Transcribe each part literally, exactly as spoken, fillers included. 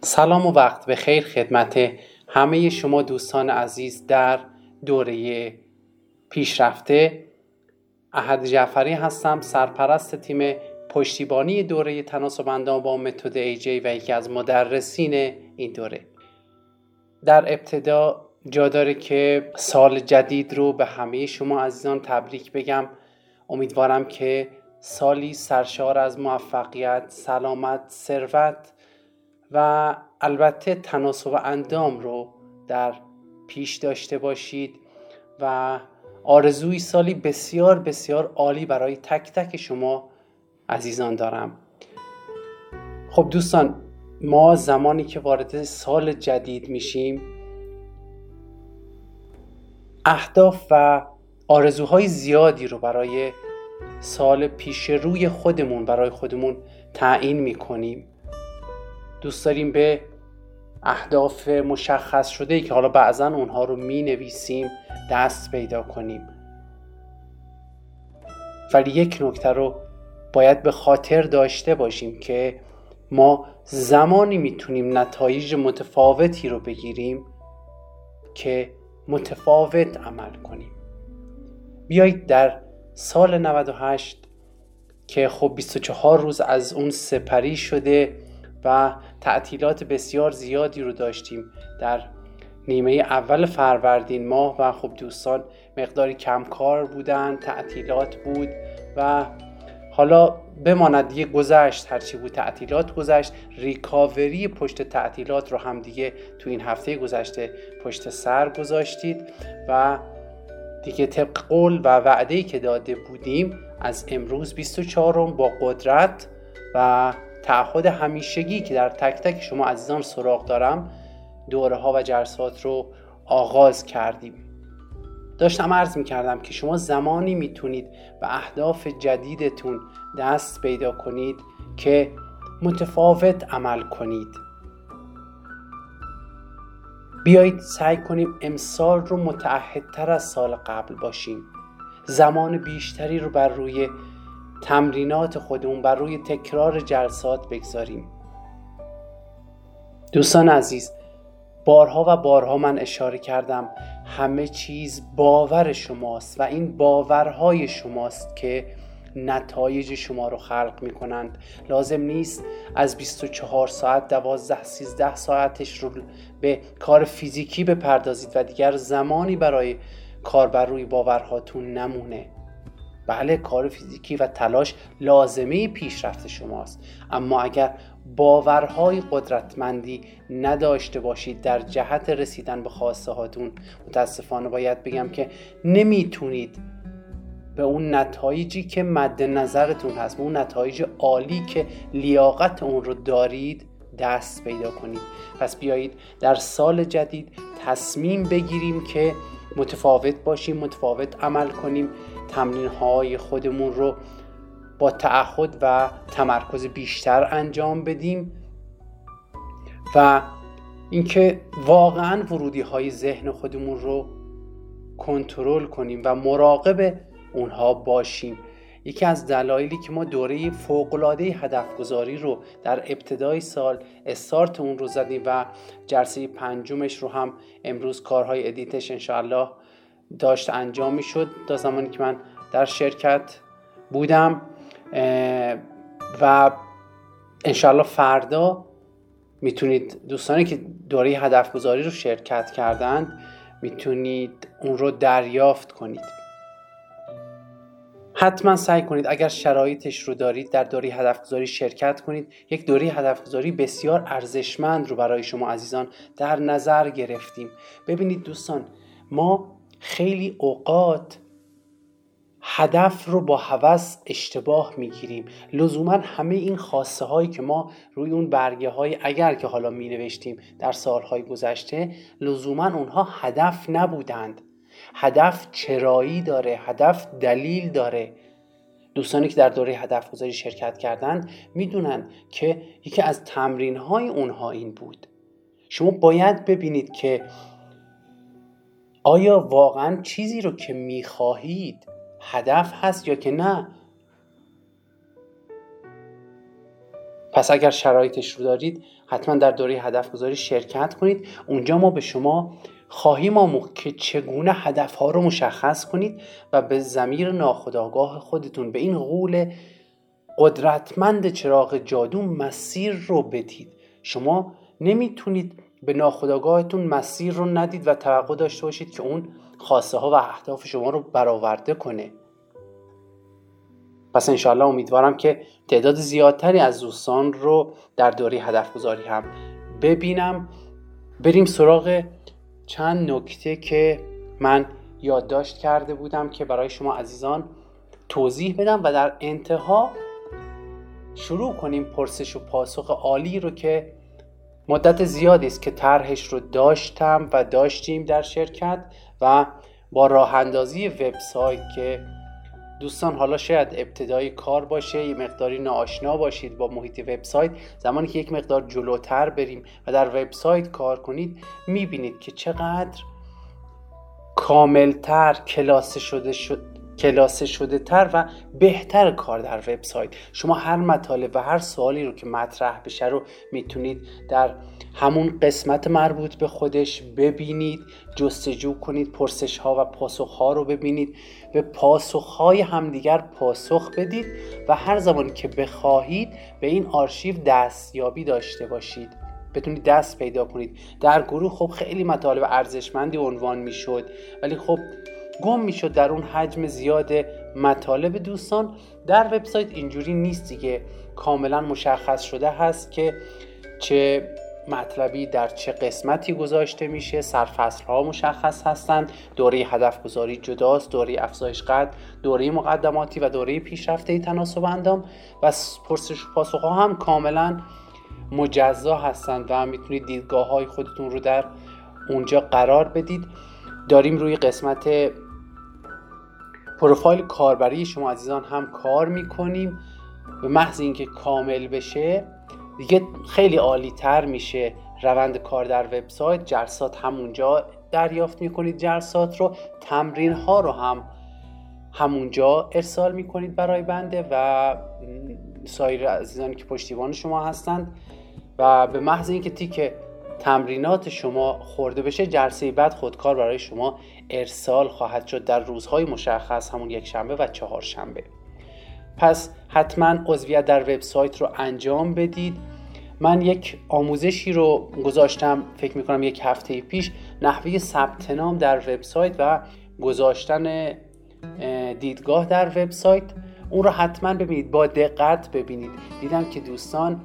سلام و وقت بخیر خدمت همه شما دوستان عزیز در دوره پیشرفته. احد جعفری هستم، سرپرست تیم پشتیبانی دوره تناسب اندام با متد ای جی و یکی از مدرسین این دوره. در ابتدا جا داره که سال جدید رو به همه شما عزیزان تبریک بگم. امیدوارم که سالی سرشار از موفقیت، سلامت، ثروت و البته تناسب اندام رو در پیش داشته باشید و آرزوی سالی بسیار بسیار عالی برای تک تک شما عزیزان دارم. خب دوستان، ما زمانی که وارد سال جدید میشیم اهداف و آرزوهای زیادی رو برای سال پیش روی خودمون برای خودمون تعیین میکنیم. دوست داریم به اهداف مشخص شده که حالا بعضا اونها رو می نویسیم دست پیدا کنیم. ولی یک نکته رو باید به خاطر داشته باشیم که ما زمانی میتونیم نتایج متفاوتی رو بگیریم که متفاوت عمل کنیم. بیایید در سال نود و هشت که خب بیست و چهار روز از اون سپری شده و تعطیلات بسیار زیادی رو داشتیم در نیمه اول فروردین ماه و خب دوستان مقداری کمکار بودن، تعطیلات بود و حالا بماند دیگه گذشت، هرچی بود تعطیلات گذشت. ریکاوری پشت تعطیلات رو هم دیگه تو این هفته گذشته پشت سر گذاشتید و دیگه طبق قول و وعده‌ای که داده بودیم از امروز بیست و چهارم با قدرت و تعهد همیشگی که در تک تک شما عزیزان سراغ دارم دوره ها و جلسات رو آغاز کردیم. داشتم عرض می کردم که شما زمانی میتونید به اهداف جدیدتون دست پیدا کنید که متفاوت عمل کنید. بیایید سعی کنیم امسال رو متعهدتر از سال قبل باشیم. زمان بیشتری رو بر روی تمرینات خودمون، بر روی تکرار جلسات بگذاریم. دوستان عزیز، بارها و بارها من اشاره کردم همه چیز باور شماست و این باورهای شماست که نتایج شما رو خلق می کنند. لازم نیست از بیست و چهار ساعت دوازده سیزده ساعتش رو به کار فیزیکی بپردازید و دیگر زمانی برای کار بر روی باورهاتون نمونه. بله، کار فیزیکی و تلاش لازمه پیشرفت شماست، اما اگر باورهای قدرتمندی نداشته باشید در جهت رسیدن به خواسته هاتون، متاسفانه باید بگم که نمیتونید به اون نتایجی که مد نظرتون هست، به اون نتایج عالی که لیاقت اون رو دارید دست پیدا کنید. پس بیایید در سال جدید تصمیم بگیریم که متفاوت باشیم، متفاوت عمل کنیم، تمرین های خودمون رو با تعهد و تمرکز بیشتر انجام بدیم و اینکه واقعا ورودی های ذهن خودمون رو کنترل کنیم و مراقب اونها باشیم. یکی از دلایلی که ما دوره فوق‌العاده هدف گذاری رو در ابتدای سال استارت اون رو زدیم و جلسه پنجمش رو هم امروز کارهای ادیتش انشاءالله داشت انجام می شد تا زمانی که من در شرکت بودم و انشاءالله فردا میتونید دوستانی که دوره هدف گذاری رو شرکت کردند میتونید اون رو دریافت کنید. حتما سعی کنید اگر شرایطش رو دارید در دوره هدف گذاری شرکت کنید. یک دوره هدف گذاری بسیار ارزشمند رو برای شما عزیزان در نظر گرفتیم. ببینید دوستان، ما خیلی اوقات هدف رو با هوس اشتباه میگیریم. لزوما همه این خواسته هایی که ما روی اون برگه های اگر که حالا می نوشتیم در سالهای گذشته، لزوما اونها هدف نبودند. هدف چرایی داره، هدف دلیل داره. دوستانی که در دوره هدف گذاری شرکت کردند میدونن که یکی از تمرین های اونها این بود. شما باید ببینید که آیا واقعا چیزی رو که میخواهید هدف هست یا که نه. پس اگر شرایطش رو دارید حتما در دوره هدف گذاری شرکت کنید. اونجا ما به شما خواهیم آموخت که چگونه هدفها رو مشخص کنید و به ضمیر ناخودآگاه خودتون، به این غول قدرتمند چراغ جادو مسیر رو بدید. شما نمیتونید به ناخودآگاهتون مسیر رو ندید و توقع داشته باشید که اون خواسته ها و اهداف شما رو برآورده کنه. پس انشاءالله امیدوارم که تعداد زیادتری از دوستان رو در دوره هدف گذاری هم ببینم. بریم سراغ چند نکته که من یادداشت کرده بودم که برای شما عزیزان توضیح بدم و در انتها شروع کنیم پرسش و پاسخ عالی رو که مدت زیادی است که طرحش رو داشتم و داشتیم در شرکت و با راه اندازی وبسایت که دوستان حالا شاید ابتدای کار باشه، یه مقداری ناآشنا باشید با محیط وبسایت، زمانی که یک مقدار جلوتر بریم و در وبسایت کار کنید میبینید که چقدر کاملتر، کلاسه شده شد کلاسه شده تر و بهتر کار در وبسایت. شما هر مطالب و هر سوالی رو که مطرح بشه رو میتونید در همون قسمت مربوط به خودش ببینید، جستجو کنید، پرسش ها و پاسخ ها رو ببینید، به پاسخ های همدیگر پاسخ بدید و هر زمانی که بخواهید به این آرشیو دستیابی داشته باشید، بتونید دست پیدا کنید. در گروه خب خیلی مطالب ارزشمندی عنوان میشد، ولی خب گم میشد در اون حجم زیاد مطالب دوستان. در وبسایت اینجوری نیست دیگه، کاملا مشخص شده هست که چه مطلبی در چه قسمتی گذاشته میشه، سرفصل ها مشخص هستند، دوره هدف گذاری جداست، دوره افزایش قد، دوره مقدماتی و دوره پیشرفته تناسب اندام و پرسش و پاسخ ها هم کاملا مجزا هستند و میتونید دیدگاه های خودتون رو در اونجا قرار بدید. داریم روی قسمت پروفایل کاربری شما عزیزان هم کار میکنیم. به محض اینکه کامل بشه دیگه خیلی عالی تر میشه روند کار در وبسایت. جلسات همونجا دریافت میکنید، جلسات رو، تمرین ها رو هم همونجا ارسال میکنید برای بنده و سایر عزیزانی که پشتیبان شما هستند و به محض اینکه تیک تمرینات شما خورده بشه جلسه بعد خودکار برای شما ارسال خواهد شد در روزهای مشخص، همون یک شنبه و چهار شنبه. پس حتما عضویت در وبسایت رو انجام بدید. من یک آموزشی رو گذاشتم فکر میکنم یک هفته پیش، نحوه ثبت نام در وبسایت و گذاشتن دیدگاه در وبسایت. اون رو حتما ببینید، با دقت ببینید. دیدم که دوستان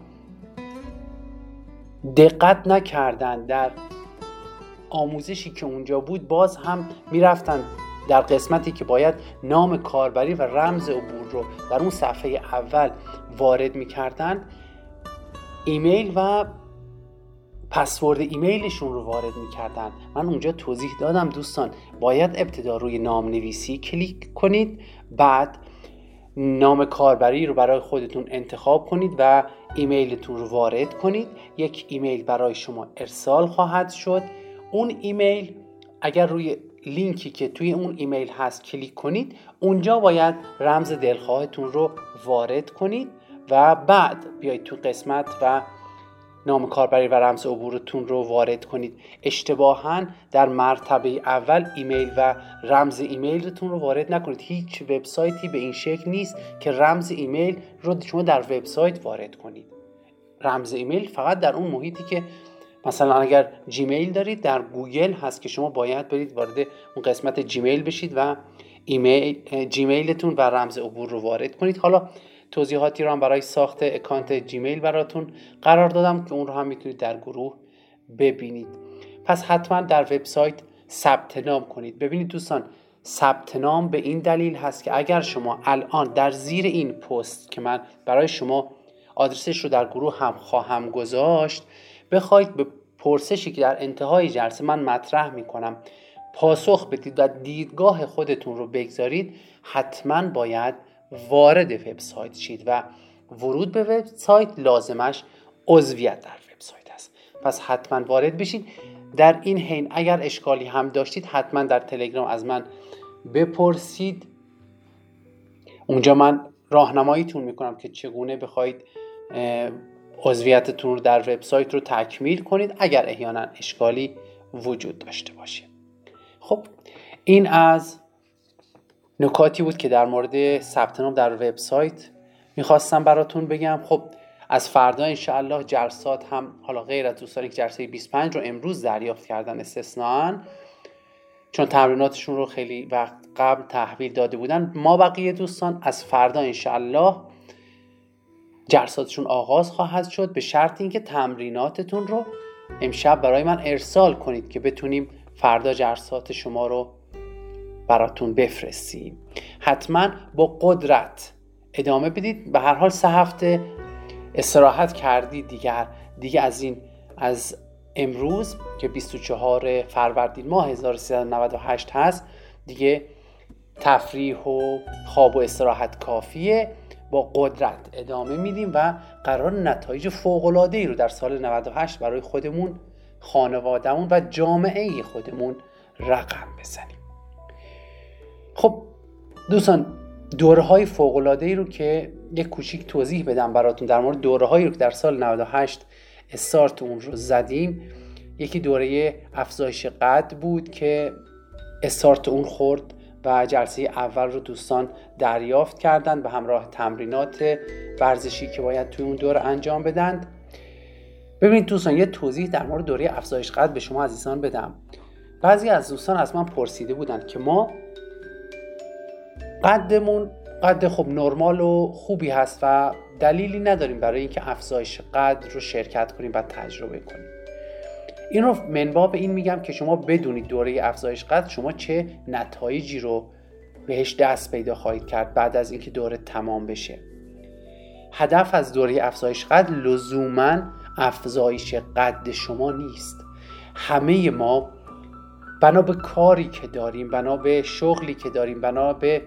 دقت نکردن در آموزشی که اونجا بود، باز هم میرفتن در قسمتی که باید نام کاربری و رمز عبور رو در اون صفحه اول وارد میکردن، ایمیل و پسورد ایمیلشون رو وارد میکردن. من اونجا توضیح دادم دوستان باید ابتدا روی نام نویسی کلیک کنید، بعد نام کاربری رو برای خودتون انتخاب کنید و ایمیلتون رو وارد کنید. یک ایمیل برای شما ارسال خواهد شد. اون ایمیل اگر روی لینکی که توی اون ایمیل هست کلیک کنید، اونجا باید رمز دلخواهتون رو وارد کنید و بعد بیایید تو قسمت و نام کاربری و رمز عبورتون رو وارد کنید. اشتباهاً در مرتبه اول ایمیل و رمز ایمیلتون رو وارد نکنید. هیچ وبسایتی به این شکل نیست که رمز ایمیل رو شما در وبسایت وارد کنید. رمز ایمیل فقط در اون محیطی که مثلا اگر جیمیل دارید در گوگل هست که شما باید برید وارد اون قسمت جیمیل بشید و ایمیل جیمیلتون و رمز عبور رو وارد کنید. حالا توضیحاتی رو هم برای ساخت اکانت جیمیل براتون قرار دادم که اون رو هم میتونید در گروه ببینید. پس حتما در وبسایت ثبت نام کنید. ببینید دوستان، ثبت نام به این دلیل هست که اگر شما الان در زیر این پست که من برای شما آدرسش رو در گروه هم خواهم گذاشت، بخواید به پرسشی که در انتهای جلسه من مطرح میکنم پاسخ بدید و دیدگاه خودتون رو بگذارید، حتما باید وارد وبسایت شید و ورود به وبسایت لازمش عضویت در وبسایت است. پس حتما وارد بشید. در این حین اگر اشکالی هم داشتید حتما در تلگرام از من بپرسید. اونجا من راهنماییتون میکنم که چگونه بخواید عضویتتون رو در وبسایت رو تکمیل کنید اگر احیانا اشکالی وجود داشته باشه. خب این از نکاتی بود که در مورد ثبت نام در وبسایت میخواستم براتون بگم. خب از فردا انشاءالله جلسات هم، حالا غیر از دوستانی که جلسه بیست و پنج رو امروز دریافت کردن استثناءً چون تمریناتشون رو خیلی وقت قبل تحویل داده بودن، ما بقیه دوستان از فردا انشاءالله جلساتشون آغاز خواهد شد، به شرط اینکه تمریناتتون رو امشب برای من ارسال کنید که بتونیم فردا جلسات شما رو براتون بفرستیم. حتما با قدرت ادامه بدید. به هر حال سه هفته استراحت کردید دیگر دیگه از این از امروز که بیست و چهارم فروردین ماه هزار و سیصد و نود و هشت هست دیگه تفریح و خواب و استراحت کافیه. با قدرت ادامه میدیم و قرار نتایج فوق‌العاده‌ای رو در سال نود و هشت برای خودمون، خانوادهمون و جامعه خودمون رقم بزنیم. خب دوستان، دوره‌های فوق‌العاده‌ای رو که یک کوچیک توضیح بدم براتون در مورد دوره‌هایی رو که در سال نود و هشت استارت اون رو زدیم. یکی دوره افزایش قد بود که استارت اون خورد و جلسه اول رو دوستان دریافت کردند به همراه تمرینات ورزشی که باید توی اون دوره انجام بدند. ببینید دوستان، یه توضیح در مورد دوره افزایش قد به شما عزیزان بدم. بعضی از دوستان از من پرسیده بودند که ما قدمون قد خب نرمال و خوبی هست و دلیلی نداریم برای اینکه افزایش قد رو شرکت کنیم و تجربه کنیم. این رو منباب این میگم که شما بدونید دوره افزایش قد شما چه نتایجی رو بهش دست پیدا خواهید کرد بعد از اینکه دوره تمام بشه. هدف از دوره افزایش قد لزوماً افزایش قد شما نیست. همه ما بنا به کاری که داریم، بنا به شغلی که داریم، بنا به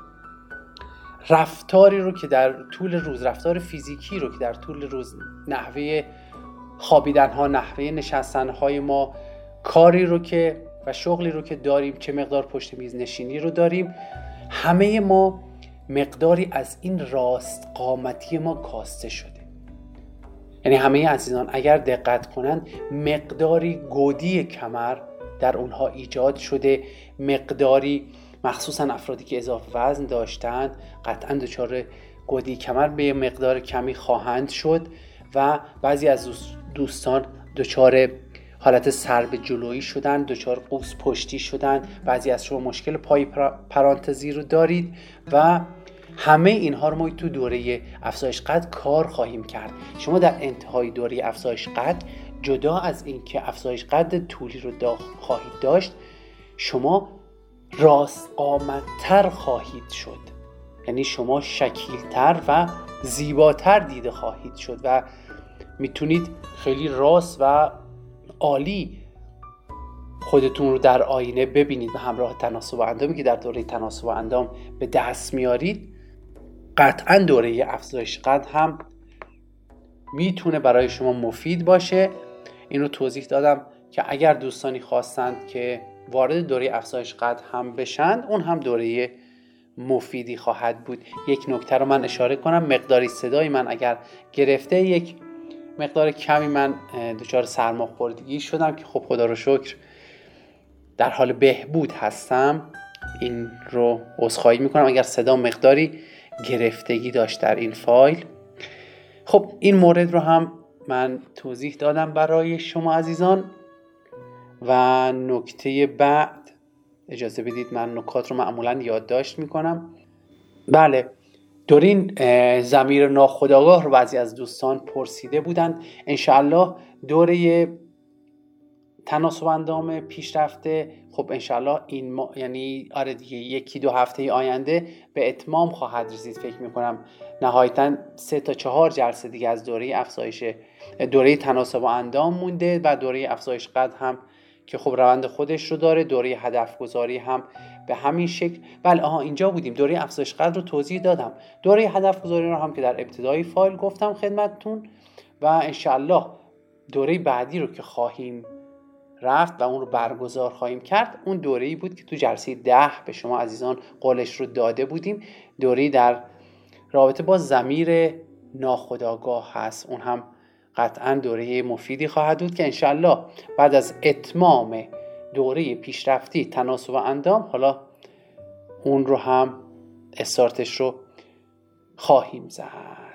رفتاری رو که در طول روز، رفتار فیزیکی رو که در طول روز، نحوه خوابیدن ها، نحوه نشستن های ما، کاری رو که و شغلی رو که داریم، چه مقدار پشت میز نشینی رو داریم، همه ما مقداری از این راست قامتی ما کاسته شده. یعنی همه عزیزان اگر دقت کنند مقداری گودی کمر در اونها ایجاد شده، مقداری مخصوصا افرادی که اضافه وزن داشتند قطعا دچار گودی کمر به مقدار کمی خواهند شد و بعضی از دوستان دچار حالت سر به جلویی شدن، دچار قوس پشتی شدن، بعضی از شما مشکل پای پرانتزی رو دارید و همه اینها رو ما تو دوره افزایش قد کار خواهیم کرد. شما در انتهای دوره افزایش قد جدا از این که افزایش قد طولی رو دا خواهید داشت، شما راست قامت‌تر خواهید شد. یعنی شما شکیل‌تر و زیباتر دیده خواهید شد و میتونید خیلی راست و عالی خودتون رو در آینه ببینید و همراه تناسب اندامی که در دوره تناسب اندام به دست میارید. قطعا دوره افزایش قد هم میتونه برای شما مفید باشه. این رو توضیح دادم که اگر دوستانی خواستند که وارد دوره افزایش قد هم بشن، اون هم دوره مفیدی خواهد بود. یک نکته رو من اشاره کنم، مقداری صدای من اگر گرفته، یک مقدار کمی من دچار سرماخوردگی شدم که خب خدا رو شکر در حال بهبود هستم. این رو عذرخواهی میکنم اگر صدا مقداری گرفتگی داشت در این فایل. خب این مورد رو هم من توضیح دادم برای شما عزیزان. و نکته بعد، اجازه بدید من نکات رو معمولا یادداشت میکنم. بله، دورین ضمیر ناخودآگاه رو بعضی از دوستان پرسیده بودند. انشاءالله دوره تناسب اندام پیشرفته خب انشاءالله این ما... یعنی آره دیگه یکی دو هفته آینده به اتمام خواهد رسید. فکر میکنم نهایتاً سه تا چهار جلسه دیگه از دوره افزایش دوره تناسب اندام مونده و دوره افزایش قد هم که خب روند خودش رو داره. دوره هدف گذاری هم به همین شکل. بله آها اینجا بودیم، دوره افزایش قد رو توضیح دادم. دوره هدف گذاری رو هم که در ابتدای فایل گفتم خدمتتون و انشاءالله دوره بعدی رو که خواهیم رفت و اون رو برگزار خواهیم کرد، اون دوره‌ای بود که تو جلسه ده به شما عزیزان قولش رو داده بودیم. دوره‌ای در رابطه با ضمیر ناخودآگاه هست. اون هم قطعا دوره مفیدی خواهد بود که انشالله بعد از اتمام دوره پیشرفتی تناسب اندام حالا اون رو هم استارتش رو خواهیم زد.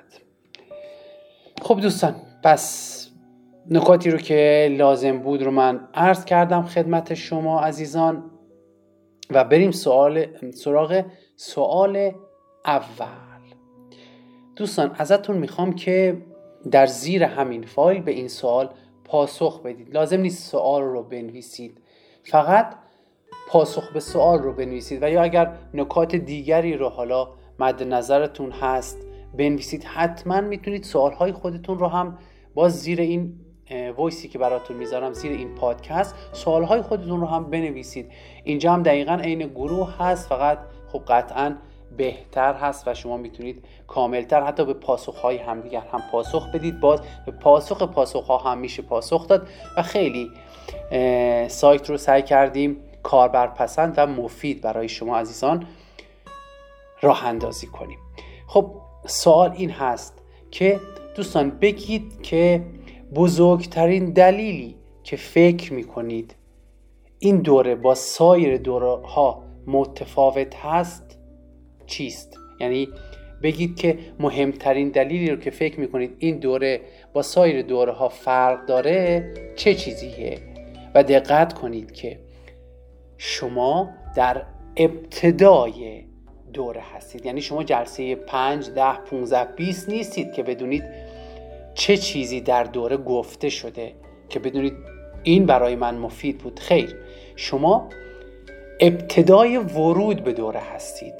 خب دوستان، پس نکاتی رو که لازم بود رو من عرض کردم خدمت شما عزیزان و بریم سوال سراغ سوال اول. دوستان ازتون میخوام که در زیر همین فایل به این سوال پاسخ بدید. لازم نیست سوال رو بنویسید، فقط پاسخ به سوال رو بنویسید و یا اگر نکات دیگری رو حالا مد نظرتون هست بنویسید. حتما میتونید سوالهای خودتون رو هم باز زیر این وایسی که براتون میذارم، زیر این پادکست سوالهای خودتون رو هم بنویسید. اینجا هم دقیقاً عین گروه هست، فقط خب قطعاً بهتر هست و شما میتونید کاملتر حتی به پاسخهای همدیگر هم پاسخ بدید. باز به پاسخ پاسخها هم میشه پاسخ داد و خیلی سایت رو سعی کردیم کاربرپسند و مفید برای شما عزیزان راه اندازی کنیم. خب سوال این هست که دوستان بگید که بزرگترین دلیلی که فکر میکنید این دوره با سایر دوره ها متفاوت هست چیست؟ یعنی بگید که مهمترین دلیلی رو که فکر میکنید این دوره با سایر دوره ها فرق داره چه چیزیه؟ و دقت کنید که شما در ابتدای دوره هستید، یعنی شما جلسه پنج، ده، پونزده، بیست نیستید که بدونید چه چیزی در دوره گفته شده که بدونید این برای من مفید بود. خیر، شما ابتدای ورود به دوره هستید.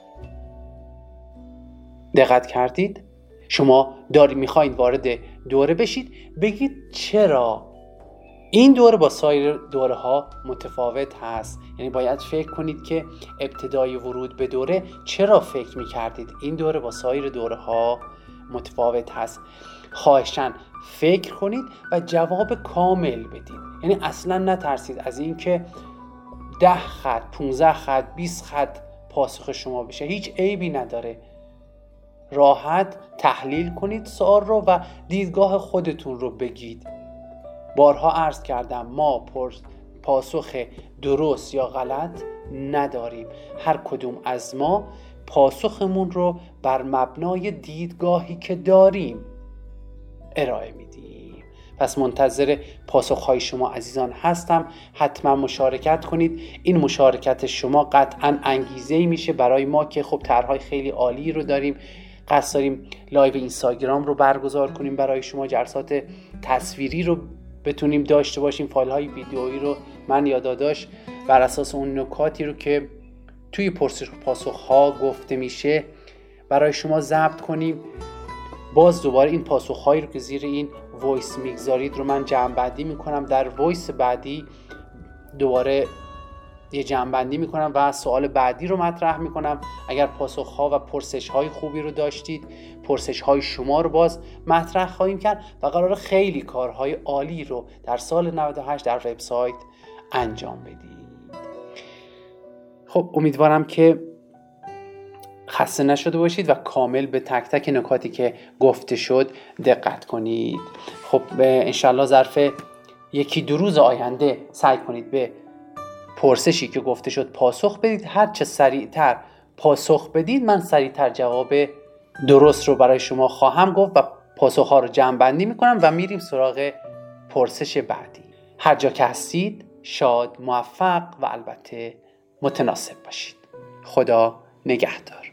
دقت کردید؟ شما داری میخواید وارد دوره بشید، بگید چرا این دوره با سایر دوره ها متفاوت هست. یعنی باید فکر کنید که ابتدای ورود به دوره چرا فکر میکردید این دوره با سایر دوره ها متفاوت هست. خواهشاً فکر کنید و جواب کامل بدید. یعنی اصلا نترسید از این که ده خط، پونزده خط، بیست خط پاسخ شما بشه. هیچ عیبی نداره. راحت تحلیل کنید سوال رو و دیدگاه خودتون رو بگید. بارها عرض کردم ما پاسخ درست یا غلط نداریم. هر کدوم از ما پاسخمون رو بر مبنای دیدگاهی که داریم ارائه میدیم. پس منتظر پاسخهای شما عزیزان هستم. حتما مشارکت کنید. این مشارکت شما قطعا انگیزه‌ای میشه برای ما که خب طرح‌های خیلی عالی رو داریم. قصد داریم لایو اینستاگرام رو برگزار کنیم برای شما، جلسات تصویری رو بتونیم داشته باشیم، فایل‌های ویدیویی رو من یادداشت بر اساس اون نکاتی رو که توی پرسش و پاسخ‌ها گفته میشه برای شما ضبط کنیم. باز دوباره این پاسخ‌هایی رو که زیر این وایس میگذارید رو من جمع‌بندی میکنم. در وایس بعدی دوباره یه جمع‌بندی میکنم و سوال بعدی رو مطرح میکنم. اگر پاسخ‌ها و پرسش‌های خوبی رو داشتید، پرسش‌های شما رو باز مطرح خواهیم کرد و قراره خیلی کارهای عالی رو در سال نود و هشت در وبسایت انجام بدید. خب امیدوارم که خسته نشده باشید و کامل به تک تک نکاتی که گفته شد دقت کنید. خب انشالله ظرف یکی دو روز آینده سعی کنید به پرسشی که گفته شد پاسخ بدید. هر چه سریعتر پاسخ بدید من سریعتر جواب درست رو برای شما خواهم گفت و پاسخها رو جمع بندی میکنم و میریم سراغ پرسش بعدی. هر جا که هستید شاد، موفق و البته متناسب باشید. خدا نگهدار.